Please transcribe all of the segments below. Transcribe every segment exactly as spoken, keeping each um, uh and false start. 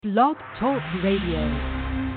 Blog Talk Radio.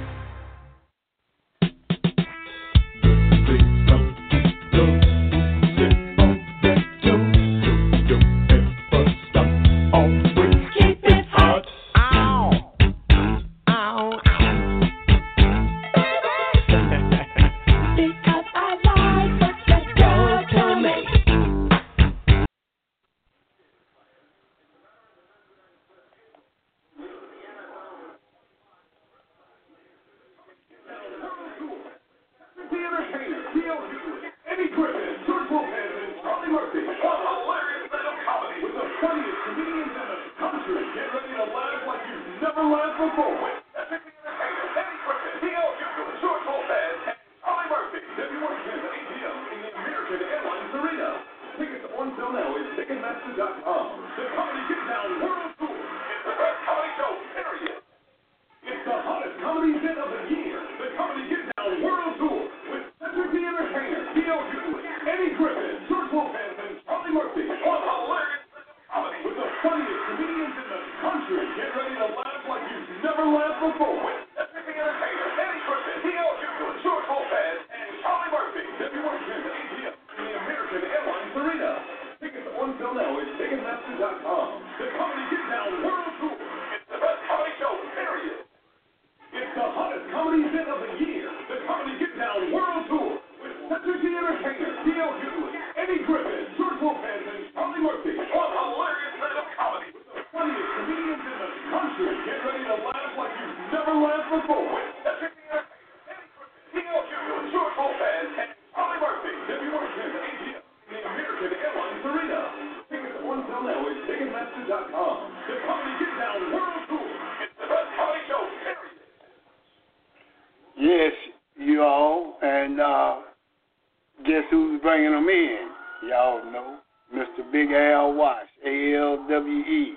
Yes, you all, and uh, guess who's bringing them in? Y'all know, Mister Big Al Wash, A L W E.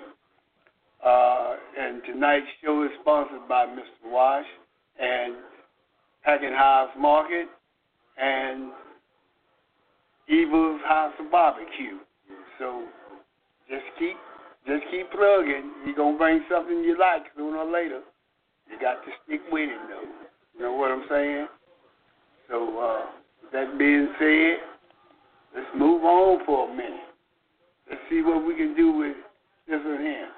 Uh, and tonight's show is sponsored by Mister Wash and Hackett House Market and Evil's House of Barbecue. So just keep, just keep plugging. You're gonna bring something you like sooner or later. You got to stick with it, though. You know what I'm saying? So, uh, with that being said, let's move on for a minute. Let's see what we can do with this one here.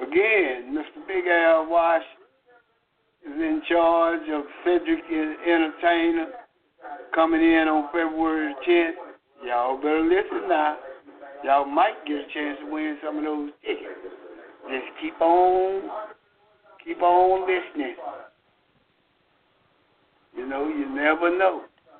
Again, Mister Big Al Wash is in charge of Cedric Entertainer coming in on February tenth. Y'all better listen now. Y'all might get a chance to win some of those tickets. Just keep on, keep on listening. You know, you never know.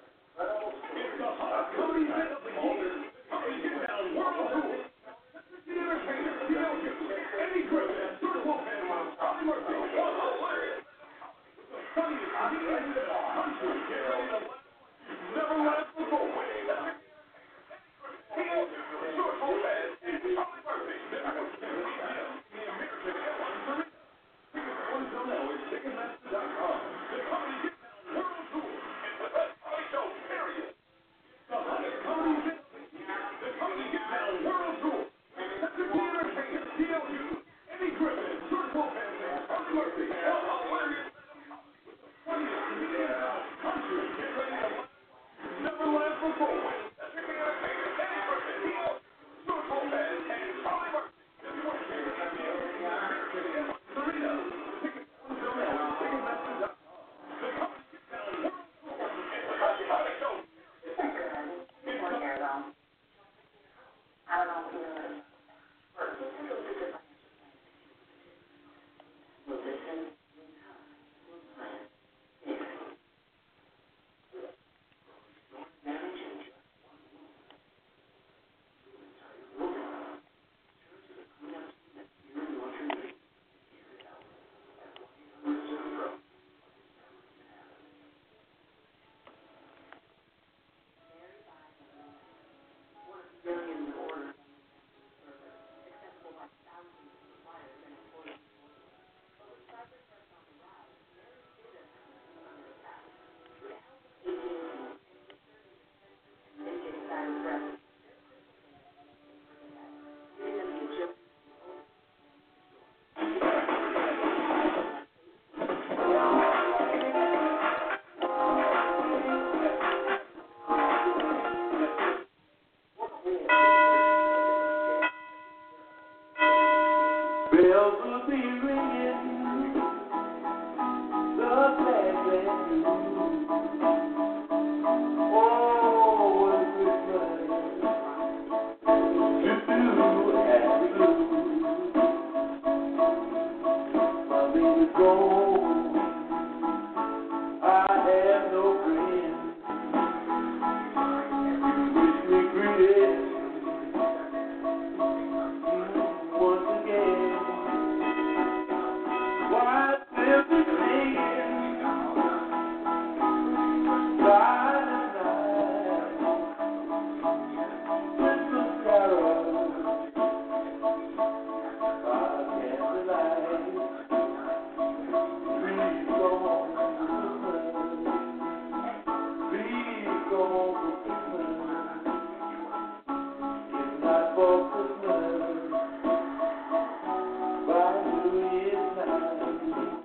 Bells will be ringing, the glad, glad news. Oh, what a Christmas to do and blue. My baby's gone, I have no friends. You wish me greeting once again. Why will be singing silent night, Christmas carols by candlelight. Please come on for Christmas. Please come on for Christmas. If not for Christmas, by New Year's night.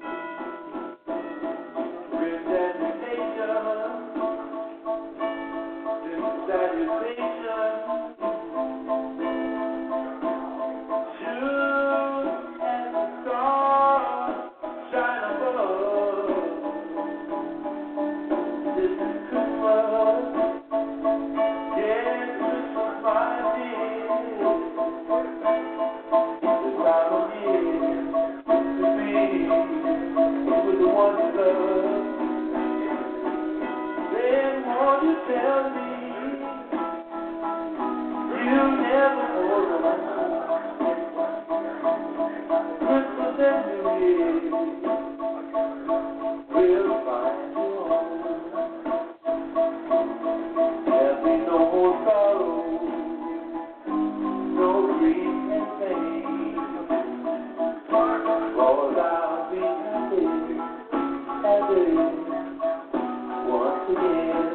Tell me you never know Christmas and New Year will find you home. There'll be no more sorrow, no grief and pain, 'cause I'll be happy, happy once again.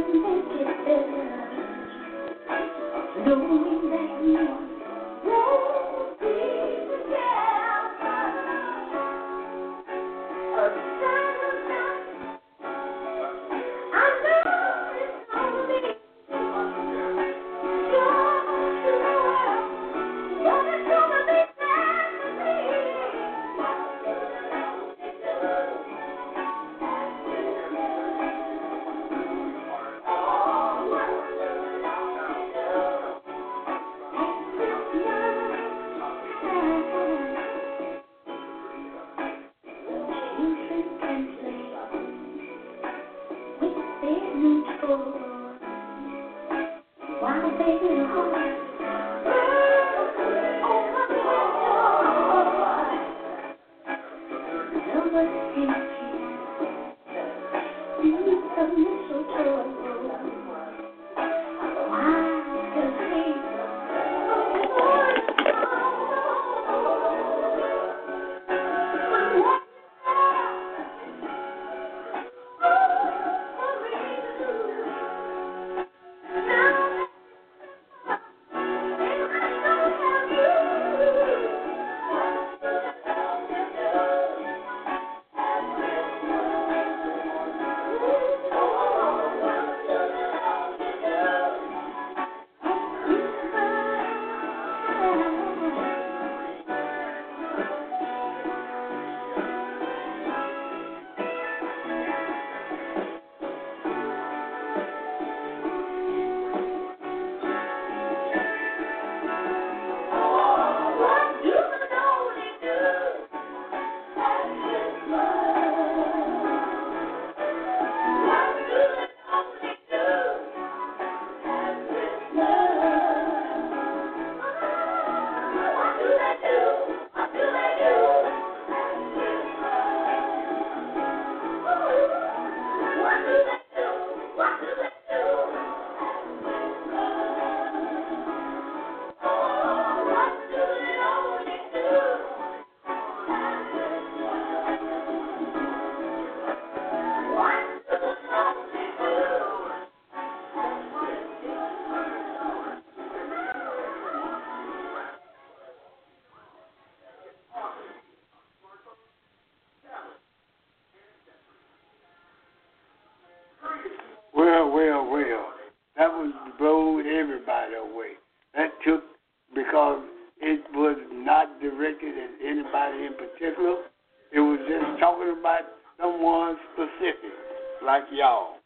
Well, well, well. That was blowed everybody away. That took, because it was not directed at anybody in particular. It was just talking about someone specific, like y'all.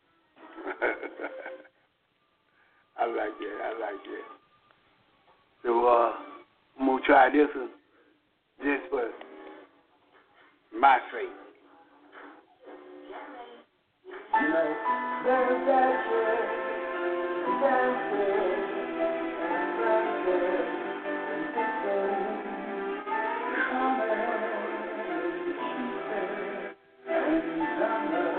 I like that. I like that. So uh, I'm going to try this one just for my sake. You know, there's that chick dancing and dancing and dancing, summer and shooting and summer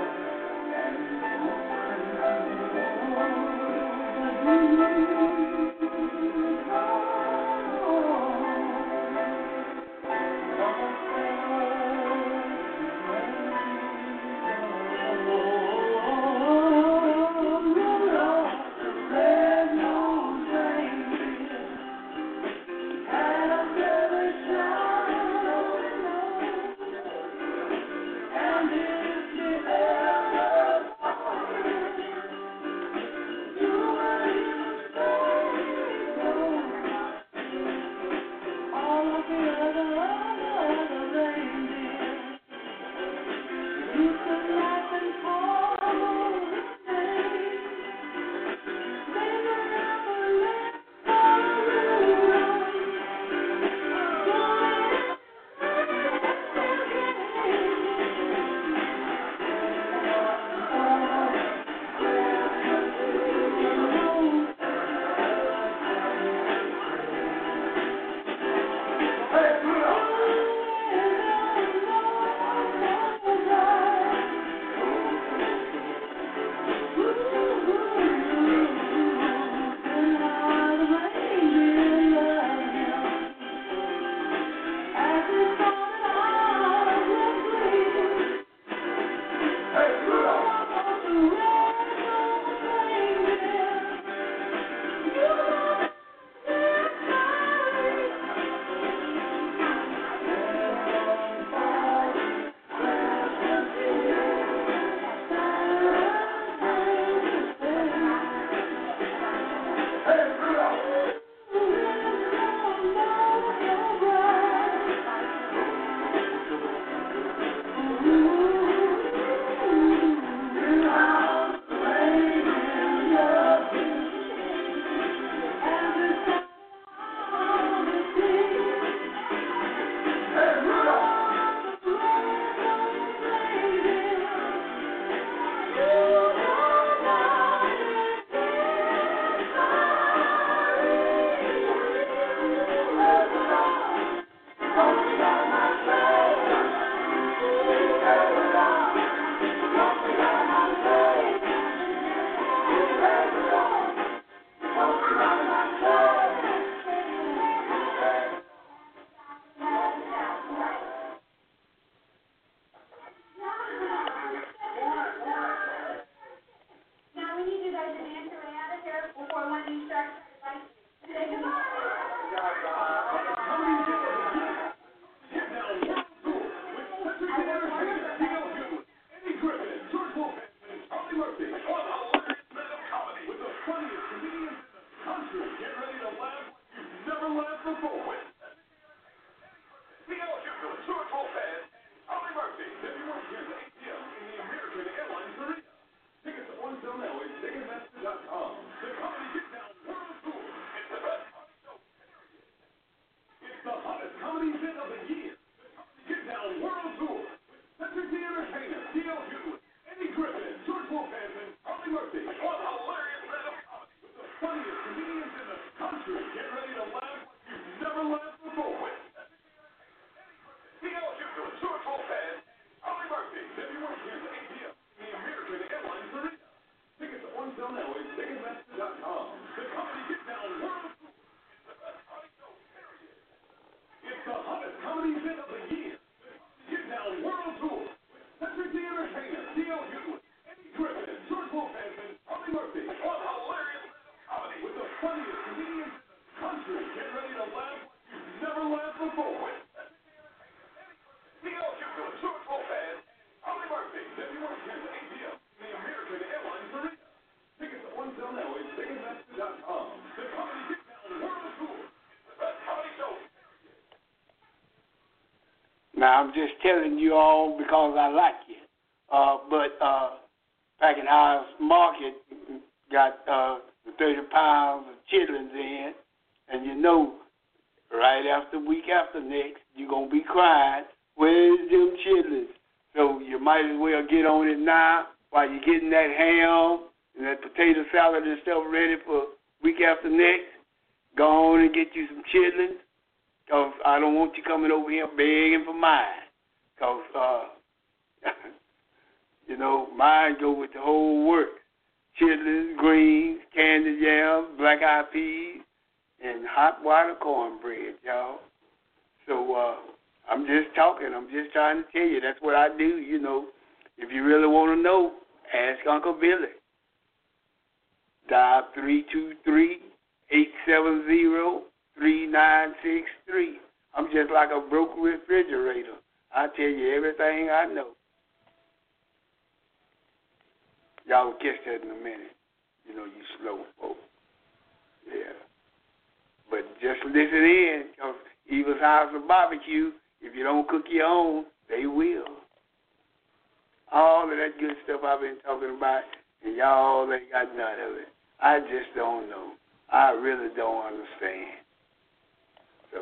Now, I'm just telling you all because I like you. Uh, but uh, Packing House Market got uh, thirty pounds of chitlins in, and you know, right after week after next, you're going to be crying, where's them chitlins? So you might as well get on it now while you're getting that ham and that potato salad and stuff ready for week after next. Go on and get you some chitlins, because I don't want you coming over here begging for mine. Because, uh, you know, mine go with the whole work. Chitlins, greens, candied yams, black-eyed peas, and hot water cornbread, y'all. So uh, I'm just talking. I'm just trying to tell you. That's what I do, you know. If you really want to know, ask Uncle Billy. Dial three two three, eight seven zero, three nine six three. I'm just like a broken refrigerator. I tell you everything I know. Y'all will catch that in a minute. You know, you slow folks. Yeah. But just listen in, because Eva's House of Barbecue, if you don't cook your own, they will. All of that good stuff I've been talking about, and y'all ain't got none of it. I just don't know. I really don't understand. So.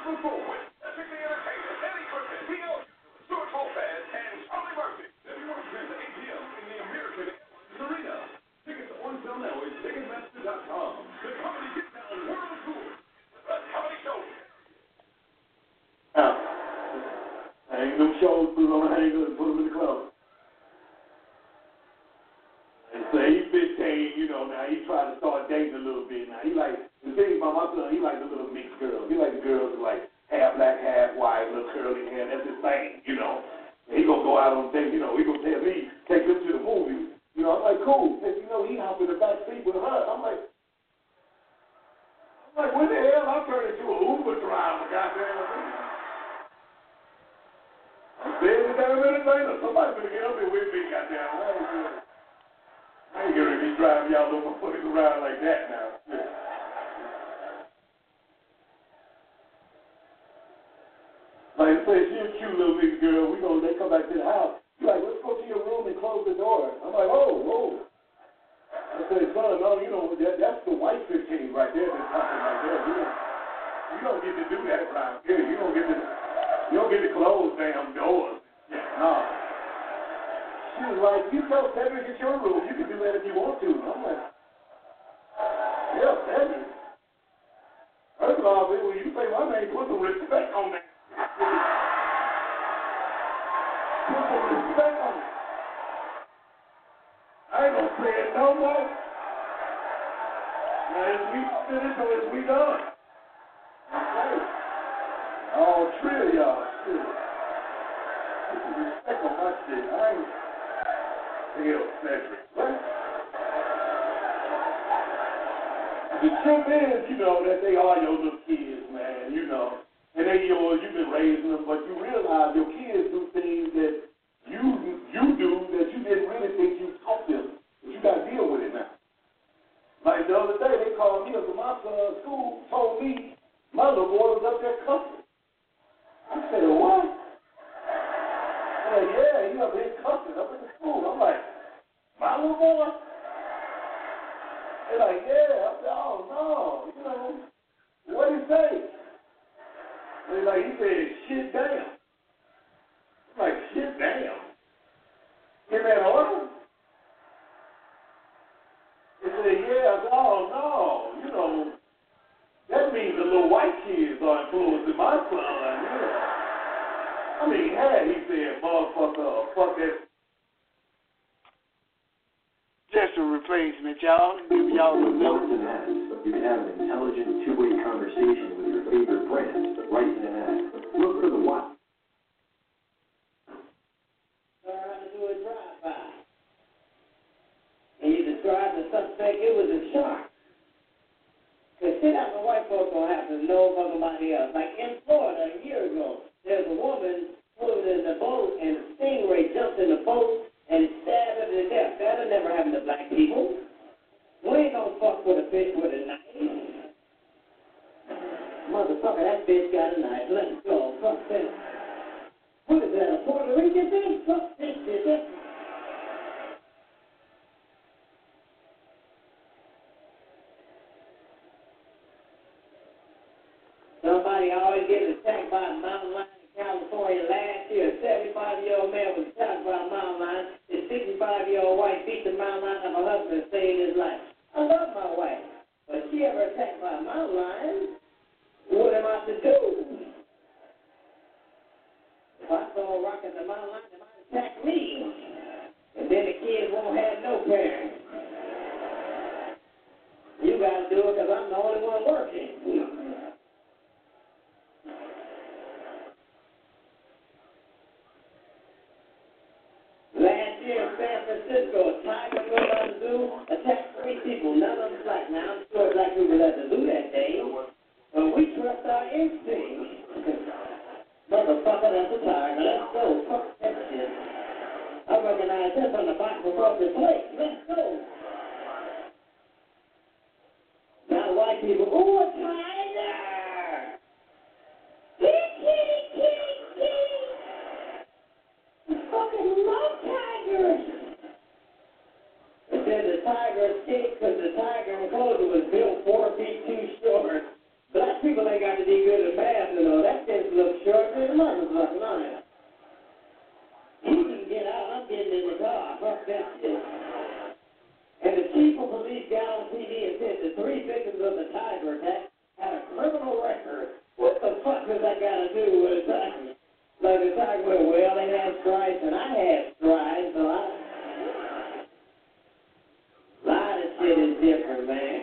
Brooklyn Ford. Strictly Entertainment, Eddie Griffin, P O, Stuart Lopez, and Charlie Murphy. February tenth at eight p.m. in the American Arena. Tickets on sale now at Ticketmaster dot com. The Comedy Get Down World Tour. The Comedy Show. Now, hang them shows, put them on the hanger, and put them in the club. And so he's fifteen, you know, now he trying to start dating a little bit. Now he like, the thing about my son, he like the little mixed girls. He like the girls that like half black, half white, little curly hair. That's his thing, you know. And he gonna go out on date, you know, he gonna tell me, take him to the movie. You know, I'm like, cool. And you know, he hop in the back seat with her. I'm like, I'm like, what the hell? I turned into an Uber driver, goddamn. I'm saying it down minutes later. Somebody's gonna get up here with me, goddamn. I ain't gonna, I ain't gonna be driving y'all little motherfuckers around like that now. Yeah. Like I said, she a cute little mixed girl. We gonna, they come back to the house. She's like, let's go to your room and close the door. I'm like, whoa, whoa. I said, son, no, you know, that, that's the white fifteen right there that's talking right there. You don't, you don't get to do that around here. You don't get to, you don't get to close damn doors. Yeah, no. She was like, you tell Cedric it's your room. You can do that if you want to. I'm like, yeah, Cedric. First of all, when you say my name, put some respect on that. Put some respect on it. I ain't gonna say it no more. Now, is we finished or is we done? Okay. All three of y'all, shit. Put some respect on my shit. I ain't. Hell, Cedric. What? The truth is, you know, that they are your little kids, man, you know. And they yours, you've been raising them, but you realize your kids do things that you you do that you didn't really think you taught them. But you got to deal with it now. Like the other day, they called me up to my son's school, told me my little boy was up there cussing. I said, what? They're like, yeah, he up there cussing up at the school. I'm like, my little boy? They're like, yeah. I said, oh, no. You know, what did he say? They're like, he said, shit damn. I'm like, shit damn. Give me an order? They said, yeah. I said, oh, no. You know, that means the little white kids are influencing my son. Yeah. I mean, had he said, motherfucker, fuck that. Just a replacement, y'all. Give y'all a little. You can have an intelligent two-way conversation with your favorite brand right in an ad. Look for the what? Learn how to do a drive-by. And you described the suspect, it was a shark. Because shit out the white folks don't happen to no nobody else. Like in Florida a year ago, there's a woman who was in the boat and a stingray jumped in the boat and stabbed her to death. That'll never happen to black people. We ain't gonna fuck with a bitch with a knife. Motherfucker, that bitch got a knife. Let's go. Fuck that. What is that, a Puerto Rican thing? Fuck this shit. Somebody always getting attacked by a mountain lion in California. Last year, a seventy-five-year-old man was shot by a mountain lion. His sixty-five-year-old wife beat the mountain lion of her husband and saved his life. I love my wife, but if she ever attacked by a mountain lion, what am I to do? If I throw a rock at the mountain lion, they might attack me. And then the kids won't have no parents. You got to do it because I'm the only one working. Last year in San Francisco, a tiger goes out the zoo, attacked three people. None of them black. Now, I'm sure black people at the zoo that day. But we trust our instincts. Motherfucker, that's a tiger. Let's go. Fuck that shit. I recognize this on the box above the plate. Let's go. Now, white people, ooh, a tiger! Kitty, kitty, kitty, kitty! I fucking love tigers! It said the tiger escaped because the tiger enclosure was built four feet too short. Black people ain't got to be good at math and all was like, no. He can get out, I'm getting in the car. Fuck that shit. And the chief of police got on T V and said the three victims of the Tiger attack had a criminal record. What the fuck does that got to do with a Tiger? Like the Tiger went, well, they had stripes and I had stripes, so I... A lot of shit is different, man.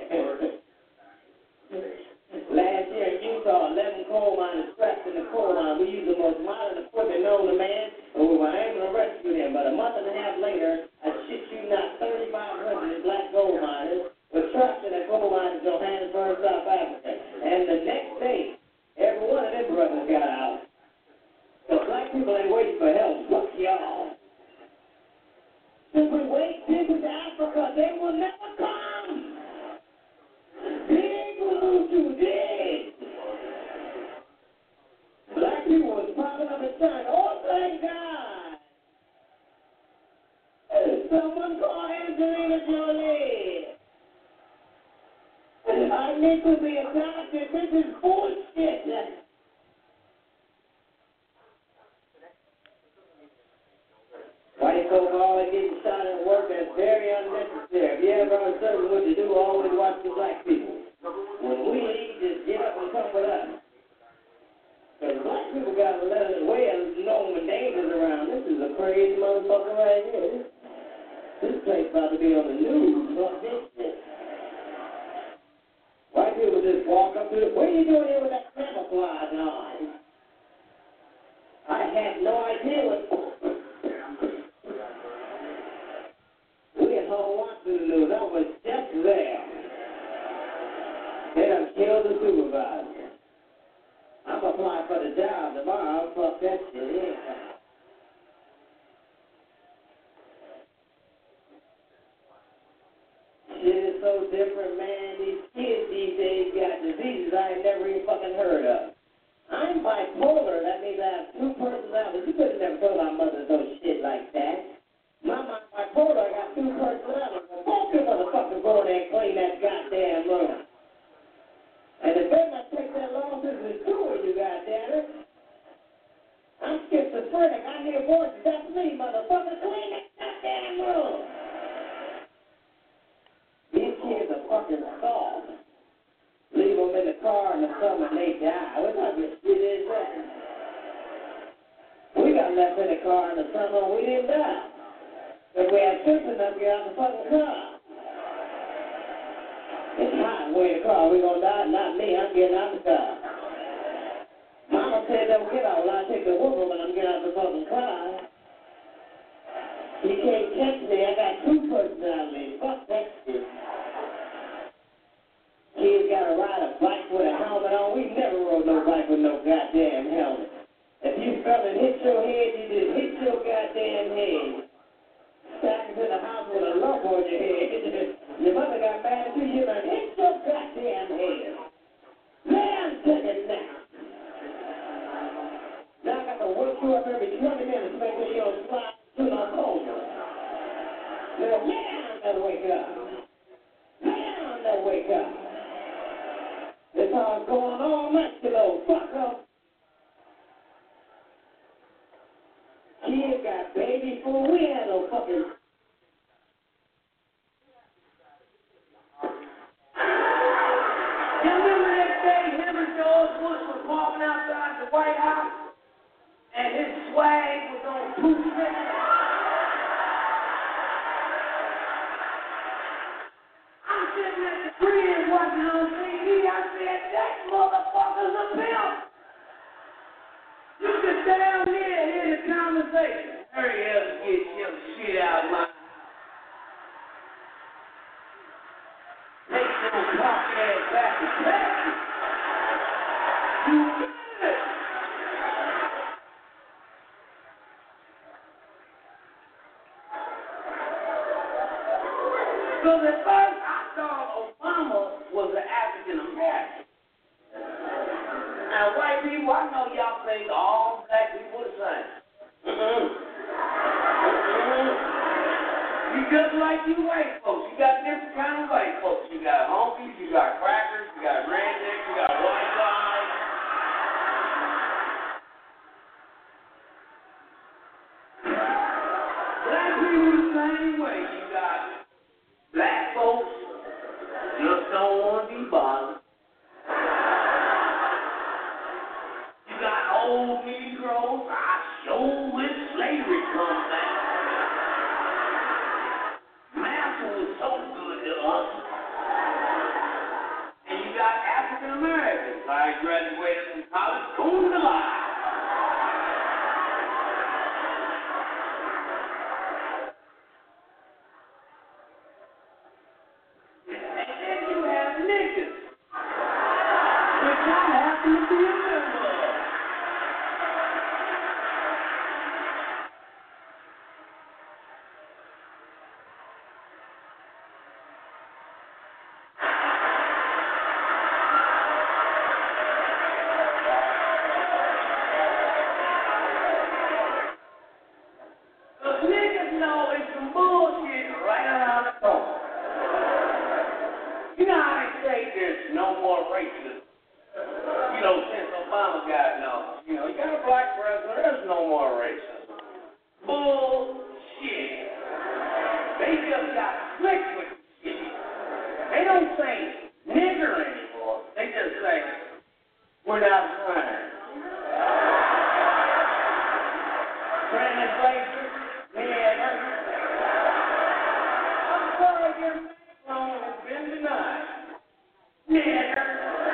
Last year in Utah, eleven coal miners trapped in the coal mine. We used the most modern equipment known to man, and we were able to rescue them. But a month and a half later, I shit you not, thirty-five hundred black gold miners were trapped in a coal mine in Johannesburg, South Africa. And the next day, every one of them brothers got out. So black people ain't waiting for help. Fuck y'all. Simply wait people to Africa. They will never come. Big will too big. Black people was popping up and saying, oh, thank God. Someone call Angelina Jolie. I need to be adopted. This is bullshit. White folk always getting shot at work. That's very unnecessary. If you ever uncertain what to do, always watch the black people. When we leave, just get up and come with us. Because black people got to let us way of knowing when danger's around. This is a crazy motherfucker right here. This place about to be on the news. Fuck this shit. White people just walk up to it. What are you doing here with that camouflage on? I had no idea what... We at home watching the news. I was just there. They done killed the supervisor. I'm applying for the job tomorrow. Fuck that shit. Yeah. Shit is so different, man. These kids these days got diseases I ain't never even fucking heard of. I'm bipolar. That means I have two personalities. You could have never told our mother those shit like that. My mind bipolar, I got two personalities. Well, both you motherfuckers go in there and clean that goddamn room. And it better not take that long since there's two of you, goddammit. I'm schizophrenic. I hear voices. That's me, motherfucker. Clean that goddamn room. These kids are fucking soft. Leave them in the car in the summer and they die. What type of shit is that? We got left in the car in the summer and we didn't die. If we have sense enough, get out the fucking car. It's hot. We're in the car. We're going to die. Not me. I'm getting out the car. Mama said don't get out. Well, I take the whoop when I'm getting out the fucking car. You can't catch me. I got two personalities. Fuck that shit. Kids got to ride a bike with a helmet on. We never rode no bike with no goddamn helmet. If you fell and hit your head, you just hit your goddamn head. Back into the house with a lump on your head. Your mother got mad at you, you done hit your goddamn head. Man, take a nap. Now I got to wake you up every twenty minutes to make sure you don't slide to no coma. Now lay down and wake up. Lay down and wake up. This how it's going all night, you little fucker. Kids got baby food. We had no fucking... You remember that day him and George Bush was walking outside the White House and his swag was on two sticks? I'm sitting at the crib watching on T V. I said, that motherfucker's a pimp. You sit down here and hear the conversation. Hurry up and get your shit out of my house. Take your punk ass back to Texas. You good. So at first I thought Obama was an African American. Now, white people, I know y'all think all black people the same. Mm-mm. Mm-mm. You just like you white folks. You got different kind of white folks. You got honkies, you got crackers, you got rednecks, you got white guys. us no more racism. Bullshit. They just got slick with shit. They don't say nigger anymore. They just say, we're not fine. Translation, nigger. I'm sorry your microphone has been denied. Nigger.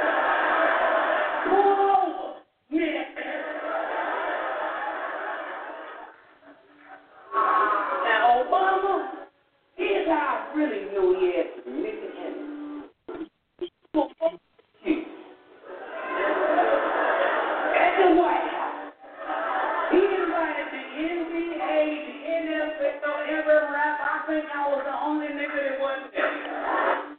Pull over, nigger. Now, Obama, here's how I really knew he had some missing enemies. At the White House, he invited the N B A, the N F L, every rap. I think I was the only nigga that wasn't there.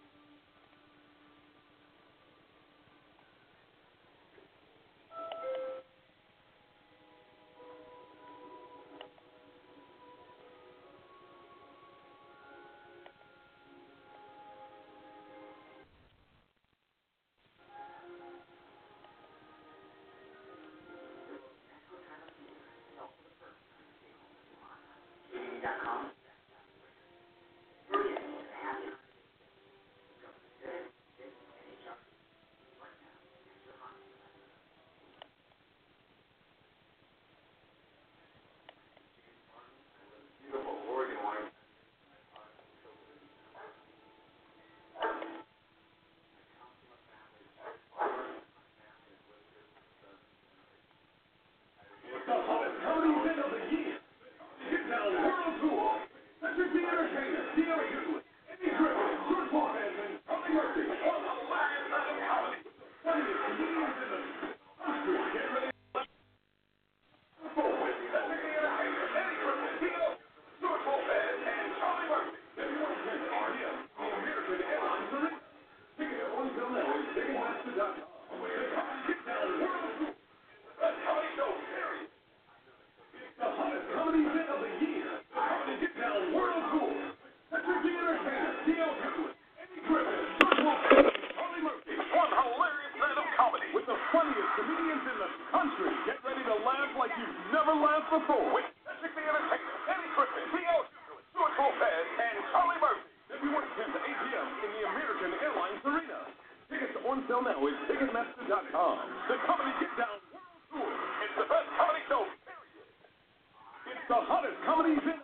Ticketmaster dot com. The Comedy Get Down World Tour. It's the best comedy show, period. It's the hottest comedy event